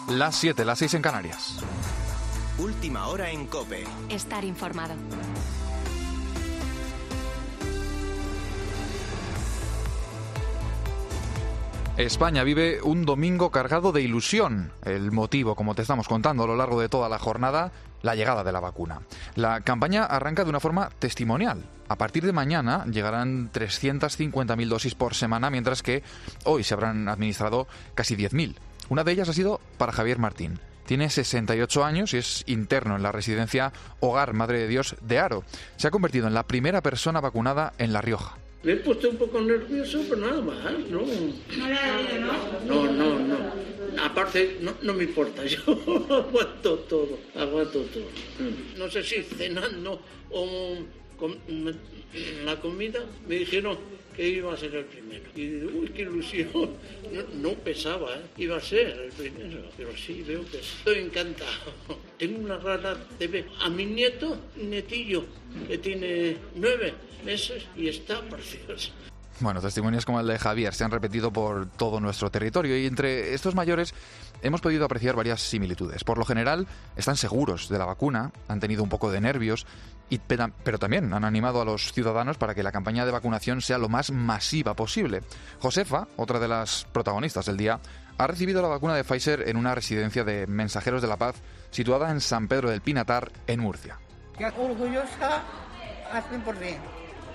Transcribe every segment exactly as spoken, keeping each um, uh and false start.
las siete, las seis en Canarias. Última hora en COPE. Estar informado. España vive un domingo cargado de ilusión. El motivo, como te estamos contando a lo largo de toda la jornada, la llegada de la vacuna. La campaña arranca de una forma testimonial. A partir de mañana llegarán trescientas cincuenta mil dosis por semana, mientras que hoy se habrán administrado casi diez mil. Una de ellas ha sido para Javier Martín. Tiene sesenta y ocho años y es interno en la residencia Hogar Madre de Dios de Haro. Se ha convertido en la primera persona vacunada en La Rioja. Me he puesto un poco nervioso, pero nada más, ¿no? ¿No le ha dado, no? No, no, no. Aparte, no, no me importa, yo aguanto todo, aguanto todo. No sé si cenando o con la comida me dijeron que iba a ser el primero. Y digo, uy, qué ilusión. No, no pesaba, ¿eh? Iba a ser el primero. Pero sí, veo que estoy encantado. Tengo una rara de ver a mi nieto, netillo, que tiene nueve meses y está precioso. Bueno, testimonios como el de Javier se han repetido por todo nuestro territorio y entre estos mayores hemos podido apreciar varias similitudes. Por lo general están seguros de la vacuna, han tenido un poco de nervios, y, pero también han animado a los ciudadanos para que la campaña de vacunación sea lo más masiva posible. Josefa, otra de las protagonistas del día, ha recibido la vacuna de Pfizer en una residencia de Mensajeros de la Paz situada en San Pedro del Pinatar, en Murcia. Orgullosa al cien por ciento.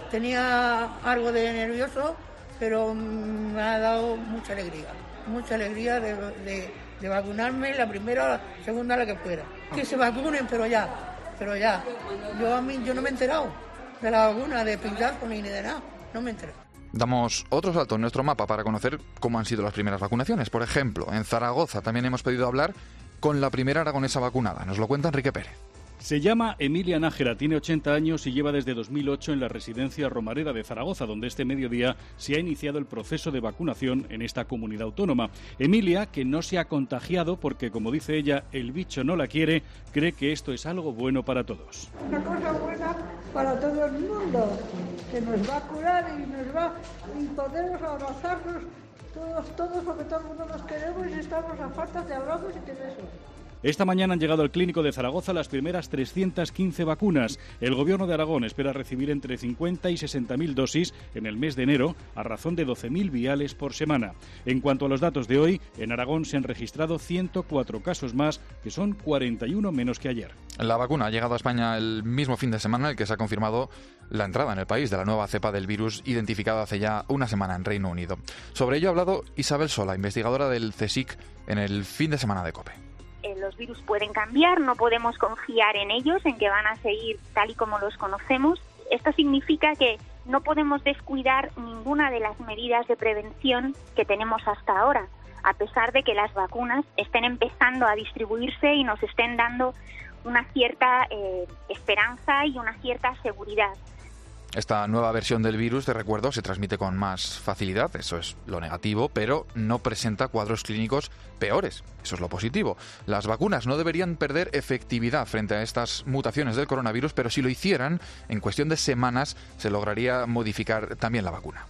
Tenía algo de nervioso, pero me ha dado mucha alegría. Mucha alegría de, de, de vacunarme, la primera, la segunda, la que fuera. Que se vacunen, pero ya, pero ya. Yo a mí yo no me he enterado de la vacuna, de pinchazo ni de nada. No me he enterado. Damos otro salto en nuestro mapa para conocer cómo han sido las primeras vacunaciones. Por ejemplo, en Zaragoza también hemos podido hablar con la primera aragonesa vacunada. Nos lo cuenta Enrique Pérez. Se llama Emilia Nájera, tiene ochenta años y lleva desde dos mil ocho en la residencia Romareda de Zaragoza, donde este mediodía se ha iniciado el proceso de vacunación en esta comunidad autónoma. Emilia, que no se ha contagiado porque, como dice ella, el bicho no la quiere, cree que esto es algo bueno para todos. Una cosa buena para todo el mundo, que nos va a curar y nos va y podemos abrazarnos todos, todos, porque todo el mundo nos queremos y estamos a falta de abrazos y de besos. Esta mañana han llegado al Clínico de Zaragoza las primeras trescientas quince vacunas. El Gobierno de Aragón espera recibir entre cincuenta y sesenta mil dosis en el mes de enero, a razón de doce mil viales por semana. En cuanto a los datos de hoy, en Aragón se han registrado ciento cuatro casos más, que son cuarenta y uno menos que ayer. La vacuna ha llegado a España el mismo fin de semana en el que se ha confirmado la entrada en el país de la nueva cepa del virus identificada hace ya una semana en Reino Unido. Sobre ello ha hablado Isabel Sola, investigadora del CSIC, en el fin de semana de COPE. Los virus pueden cambiar, no podemos confiar en ellos, en que van a seguir tal y como los conocemos. Esto significa que no podemos descuidar ninguna de las medidas de prevención que tenemos hasta ahora, a pesar de que las vacunas estén empezando a distribuirse y nos estén dando una cierta eh, esperanza y una cierta seguridad. Esta nueva versión del virus, te recuerdo, se transmite con más facilidad, eso es lo negativo, pero no presenta cuadros clínicos peores, eso es lo positivo. Las vacunas no deberían perder efectividad frente a estas mutaciones del coronavirus, pero si lo hicieran, en cuestión de semanas se lograría modificar también la vacuna.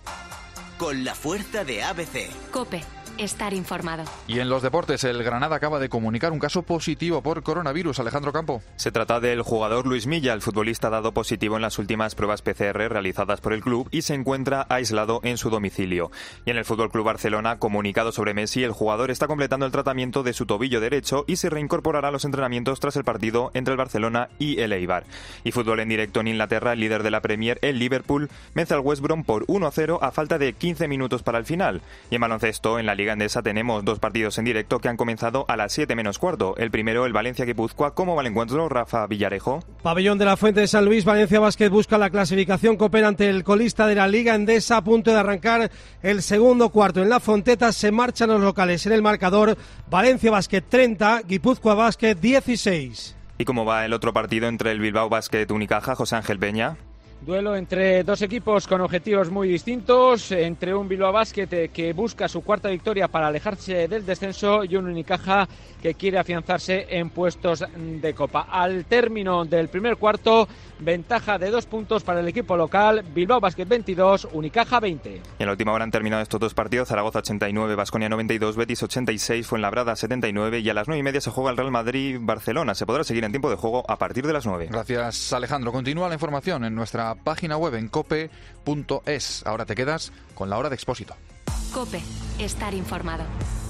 Con la fuerza de A B C. COPE. Estar informado. Y en los deportes, el Granada acaba de comunicar un caso positivo por coronavirus. Alejandro Campo. Se trata del jugador Luis Milla. El futbolista ha dado positivo en las últimas pruebas P C R realizadas por el club y se encuentra aislado en su domicilio. Y en el Fútbol Club Barcelona, comunicado sobre Messi, el jugador está completando el tratamiento de su tobillo derecho y se reincorporará a los entrenamientos tras el partido entre el Barcelona y el Eibar. Y fútbol en directo en Inglaterra, el líder de la Premier, el Liverpool, vence al West Brom por uno a cero a falta de quince minutos para el final. Y en baloncesto, en la Liga Endesa tenemos dos partidos en directo que han comenzado a las siete menos cuarto. El primero, el Valencia-Guipúzcoa. ¿Cómo va el encuentro, Rafa Villarejo? Pabellón de la Fuente de San Luis. Valencia Basket busca la clasificación. Coopera ante el colista de la Liga Endesa, a punto de arrancar el segundo cuarto. En la Fonteta se marchan los locales en el marcador. Valencia Basket treinta, Guipúzcoa Basket dieciséis. ¿Y cómo va el otro partido entre el Bilbao Basket Unicaja, José Ángel Peña? Duelo entre dos equipos con objetivos muy distintos, entre un Bilbao Basket que busca su cuarta victoria para alejarse del descenso y un Unicaja que quiere afianzarse en puestos de Copa. Al término del primer cuarto, ventaja de dos puntos para el equipo local, Bilbao Basket veintidós, Unicaja veinte. Y en la última hora han terminado estos dos partidos: Zaragoza ochenta y nueve, Baskonia noventa y dos, Betis ochenta y seis, Fuenlabrada setenta y nueve, y a las nueve y media se juega el Real Madrid-Barcelona. Se podrá seguir en tiempo de juego a partir de las nueve. Gracias, Alejandro. Continúa la información en nuestra página web en cope punto es. Ahora te quedas con la hora de Expósito. COPE. Estar informado.